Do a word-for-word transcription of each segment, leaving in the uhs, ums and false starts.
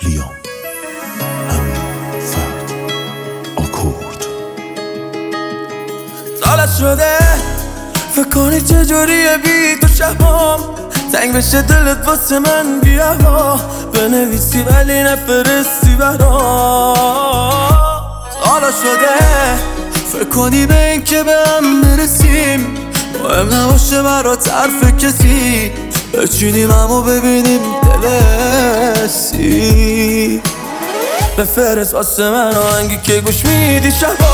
لیام، همین فرد، آکورد. سالت شده فکر کنی چجوریه بی تو شبام تنگ بشه دلت واسه من بیا بنویسی ولی نفرستی برام. حالا شده فکر کنی به این که به هم برسیم مهم نباشه برات حرف کسی بچینیم همو ببینیم دلسی بفرست واسه من آهنگی که گوش میدی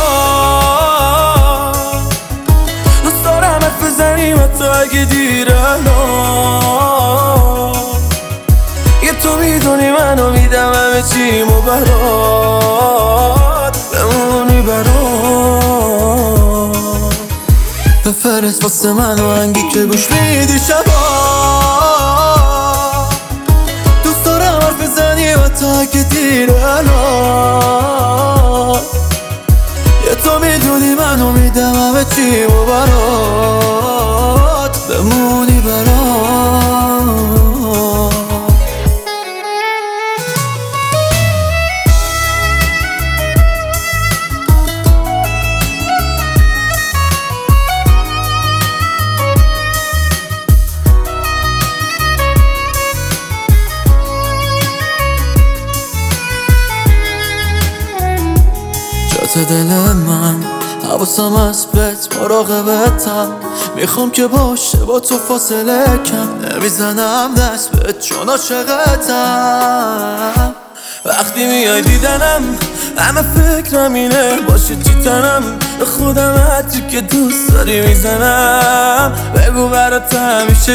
شبا دوست دارم حرف بزنیم حتی اگه دیره یه تو میدونی منو میدم همه چیمو برات بمونی برات بفرست واسه من آهنگی که گوش میدی شبا دوست دارم حرف بزنی حتی اگه دیره یه تو میدونی منو میدم همه چیمو برات بمونی برات. جات دل من حواسم از بهت مراقبتم میخوام که باشه با تو فاصله کم نمیزنم دست بهت چون عاشقتم وقتی میای دیدنم همه فکرم اینه باشه چی تنم به خودم حدی که دوست داری میزنم بگو برات همیشه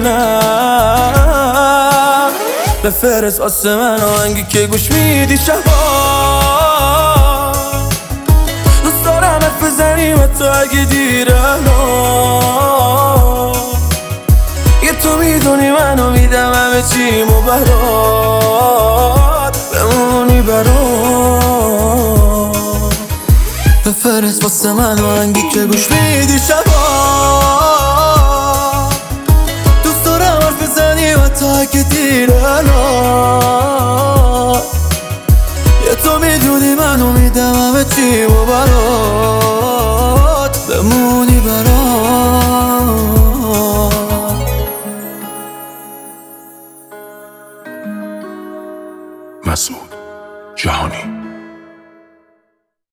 گیمانم بفرست واسه من آهنگی که گوش میدی شبا بزنیم حتی اگه دیره یه تو میدونی منو میدم همه چیمو برات بمونی برات بفرست واسه من آهنگی که گوش میدی شبا